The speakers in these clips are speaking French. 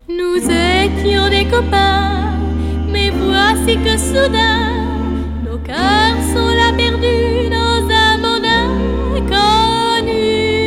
Nous étions des copains, mais voici que soudain nos cœurs sont là perdus dans un monde inconnu.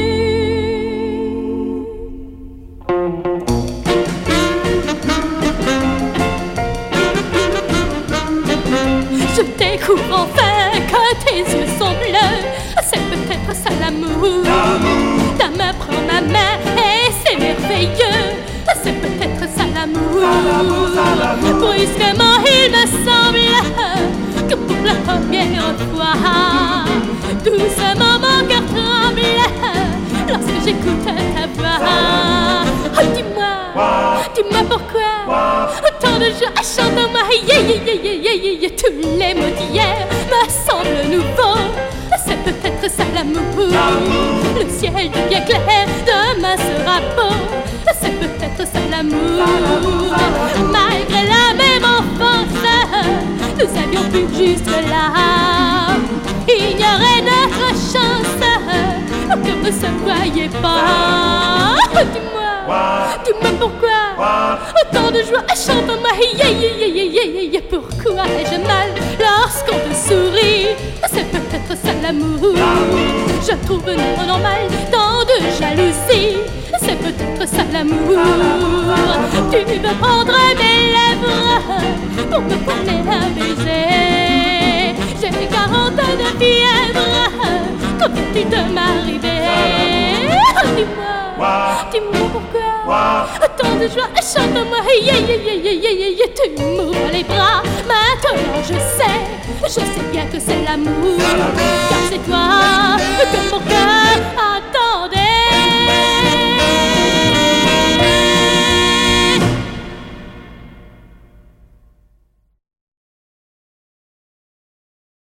Je découvre enfin que tes yeux sont bleus. C'est peut-être ça l'amour. Ta main prend ma main et c'est merveilleux. C'est peut-être ça l'amour. Brusquement il me semble que pour la première fois, doucement mon cœur tremble lorsque j'écoute ta voix. Oh, dis-moi pourquoi autant de joie chante moi. Tous les mots d'hier me semblent nouveaux. C'est peut-être ça l'amour. Le ciel devient clair, demain sera beau. C'est peut-être ça l'amour. Malgré la même enfance, nous avions pu juste là ignorer notre chance. Nos cœurs ne se voyaient pas. Dis-moi pourquoi autant de joie chante-moi. Pourquoi ai-je mal lorsqu'on te sourit? C'est peut-être ça l'amour. Je trouve normal tant de jalousie. C'est peut-être ça l'amour. Tu veux prendre mes lèvres pour me coller un baiser. J'ai 40 de fièvre, qu'en fait-il de m'arriver? Dis-moi pourquoi autant de joie chante-moi. Tu m'ouvres les bras, maintenant je sais bien que c'est l'amour. Car c'est toi que mon cœur a